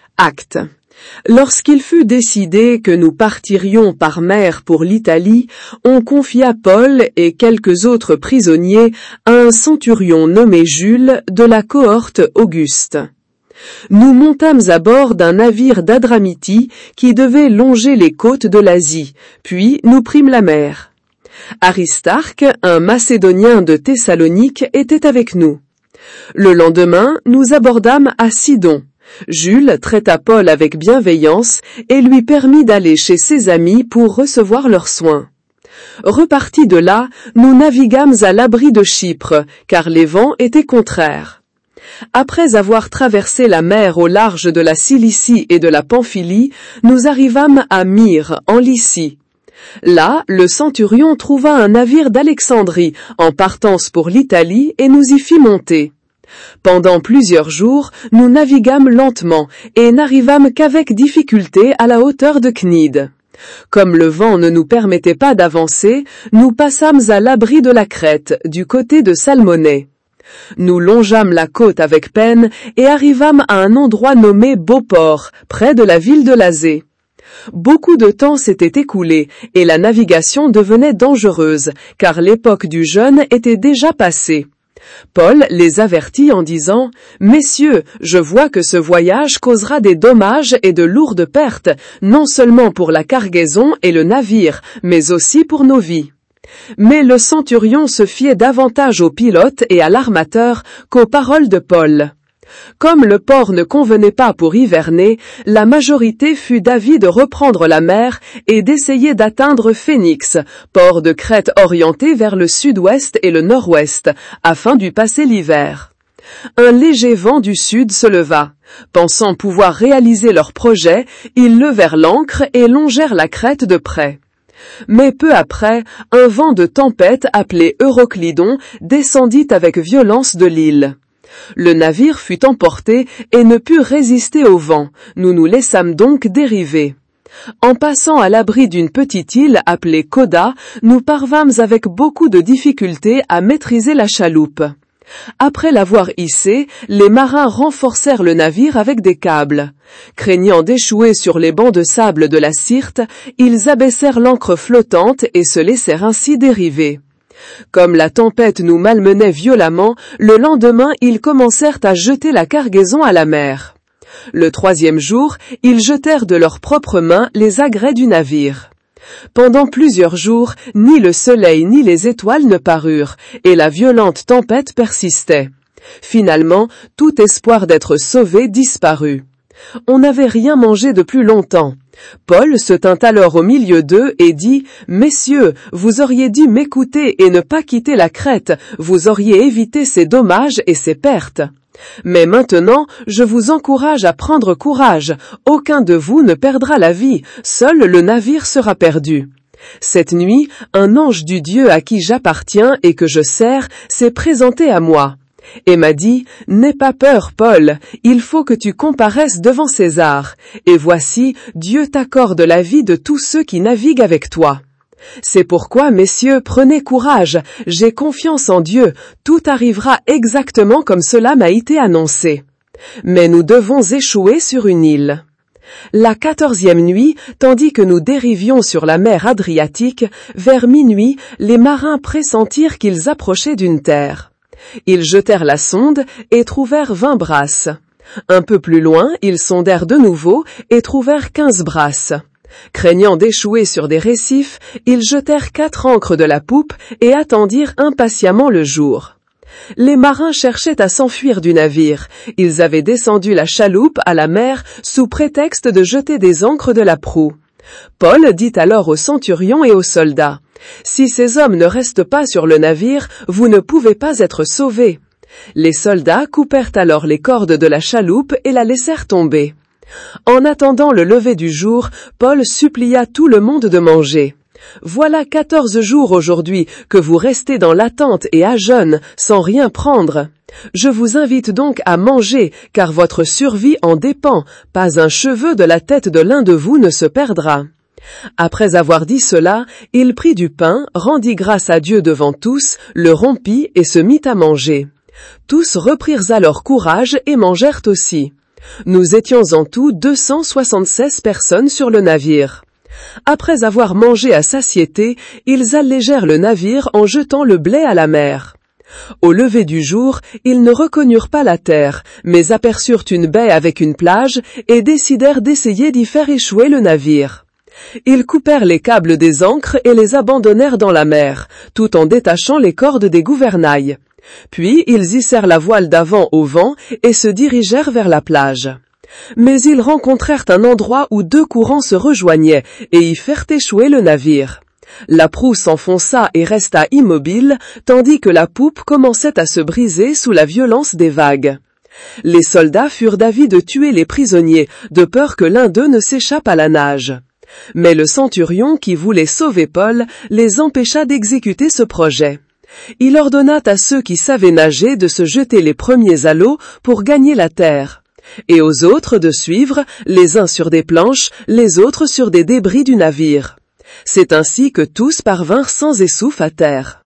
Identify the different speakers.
Speaker 1: Acte. Lorsqu'il fut décidé que nous partirions par mer pour l'Italie, on confia Paul et quelques autres prisonniers à un centurion nommé Jules de la cohorte Auguste. Nous montâmes à bord d'un navire d'Adramytie qui devait longer les côtes de l'Asie, puis nous prîmes la mer. Aristarque, un Macédonien de Thessalonique, était avec nous. Le lendemain, nous abordâmes à Sidon. Jules traita Paul avec bienveillance et lui permit d'aller chez ses amis pour recevoir leurs soins. Repartis de là, nous naviguâmes à l'abri de Chypre, car les vents étaient contraires. Après avoir traversé la mer au large de la Cilicie et de la Pamphylie, nous arrivâmes à Myre, en Lycie. Là, le centurion trouva un navire d'Alexandrie, en partance pour l'Italie, et nous y fit monter. Pendant plusieurs jours, nous naviguâmes lentement et n'arrivâmes qu'avec difficulté à la hauteur de Cnide. Comme le vent ne nous permettait pas d'avancer, nous passâmes à l'abri de la Crète, du côté de Salmonée. Nous longeâmes la côte avec peine et arrivâmes à un endroit nommé Beauport, près de la ville de Lazée. Beaucoup de temps s'était écoulé et la navigation devenait dangereuse, car l'époque du jeûne était déjà passée. Paul les avertit en disant « Messieurs, je vois que ce voyage causera des dommages et de lourdes pertes, non seulement pour la cargaison et le navire, mais aussi pour nos vies. » Mais le centurion se fiait davantage au pilote et à l'armateur qu'aux paroles de Paul. Comme le port ne convenait pas pour hiverner, la majorité fut d'avis de reprendre la mer et d'essayer d'atteindre Phénix, port de Crète orienté vers le sud-ouest et le nord-ouest, afin d'y passer l'hiver. Un léger vent du sud se leva. Pensant pouvoir réaliser leur projet, ils levèrent l'ancre et longèrent la Crète de près. Mais peu après, un vent de tempête appelé Euroclydon descendit avec violence de l'île. Le navire fut emporté et ne put résister au vent. Nous nous laissâmes donc dériver. En passant à l'abri d'une petite île appelée Coda, nous parvînmes avec beaucoup de difficulté à maîtriser la chaloupe. Après l'avoir hissée, les marins renforcèrent le navire avec des câbles. Craignant d'échouer sur les bancs de sable de la Syrte, ils abaissèrent l'ancre flottante et se laissèrent ainsi dériver. Comme la tempête nous malmenait violemment, le lendemain ils commencèrent à jeter la cargaison à la mer. Le troisième jour, ils jetèrent de leurs propres mains les agrès du navire. Pendant plusieurs jours, ni le soleil ni les étoiles ne parurent, et la violente tempête persistait. Finalement, tout espoir d'être sauvé disparut. On n'avait rien mangé depuis longtemps. Paul se tint alors au milieu d'eux et dit « Messieurs, vous auriez dû m'écouter et ne pas quitter la Crète, vous auriez évité ces dommages et ces pertes. Mais maintenant, je vous encourage à prendre courage, aucun de vous ne perdra la vie, seul le navire sera perdu. » Cette nuit, un ange du Dieu à qui j'appartiens et que je sers s'est présenté à moi. Et m'a dit « N'aie pas peur, Paul, il faut que tu comparaisses devant César, et voici, Dieu t'accorde la vie de tous ceux qui naviguent avec toi. C'est pourquoi, messieurs, prenez courage, j'ai confiance en Dieu, tout arrivera exactement comme cela m'a été annoncé. Mais nous devons échouer sur une île. » La 14e nuit, tandis que nous dérivions sur la mer Adriatique, vers minuit, les marins pressentirent qu'ils approchaient d'une terre. Ils jetèrent la sonde et trouvèrent 20 brasses. Un peu plus loin, ils sondèrent de nouveau et trouvèrent 15 brasses. Craignant d'échouer sur des récifs, ils jetèrent 4 ancres de la poupe et attendirent impatiemment le jour. Les marins cherchaient à s'enfuir du navire. Ils avaient descendu la chaloupe à la mer sous prétexte de jeter des ancres de la proue. Paul dit alors aux centurions et aux soldats « Si ces hommes ne restent pas sur le navire, vous ne pouvez pas être sauvés. » Les soldats coupèrent alors les cordes de la chaloupe et la laissèrent tomber. En attendant le lever du jour, Paul supplia tout le monde de manger. « Voilà 14 jours aujourd'hui que vous restez dans l'attente et à jeûne, sans rien prendre. Je vous invite donc à manger, car votre survie en dépend, pas un cheveu de la tête de l'un de vous ne se perdra. » Après avoir dit cela, il prit du pain, rendit grâce à Dieu devant tous, le rompit et se mit à manger. Tous reprirent alors courage et mangèrent aussi. Nous étions en tout 276 personnes sur le navire. Après avoir mangé à satiété, ils allégèrent le navire en jetant le blé à la mer. Au lever du jour, ils ne reconnurent pas la terre, mais aperçurent une baie avec une plage et décidèrent d'essayer d'y faire échouer le navire. Ils coupèrent les câbles des ancres et les abandonnèrent dans la mer, tout en détachant les cordes des gouvernails. Puis ils hissèrent la voile d'avant au vent et se dirigèrent vers la plage. Mais ils rencontrèrent un endroit où deux courants se rejoignaient et y firent échouer le navire. La proue s'enfonça et resta immobile, tandis que la poupe commençait à se briser sous la violence des vagues. Les soldats furent d'avis de tuer les prisonniers, de peur que l'un d'eux ne s'échappe à la nage. Mais le centurion qui voulait sauver Paul les empêcha d'exécuter ce projet. Il ordonna à ceux qui savaient nager de se jeter les premiers à l'eau pour gagner la terre, et aux autres de suivre, les uns sur des planches, les autres sur des débris du navire. C'est ainsi que tous parvinrent sans essouf à terre.